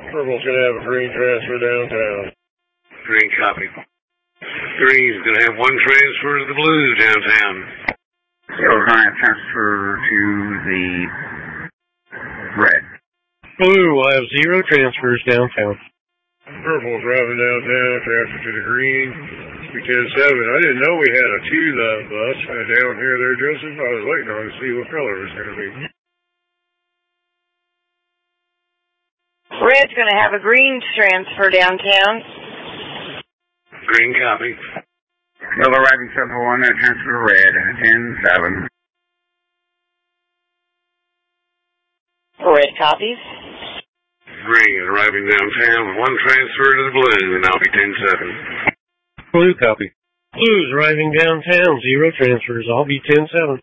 Purple's going to have a green transfer downtown. Green copy. Green's going to have one transfer to the blue downtown. Silver Giant transfer to the red. Blue will have 0 transfers downtown. Purple's driving downtown, transfer to the green. Be 10-7. I didn't know we had a 2-love bus down here there, Joseph. I was waiting on to see what color it was going to be. Red's going to have a green transfer downtown. Green copy. Silver arriving 7-1, transfer to red, 10-7. Red copies. Green is arriving downtown with one transfer to the blue, and I'll be 10-7. Blue copy. Blue's arriving downtown, 0 transfers. I'll be 10-7.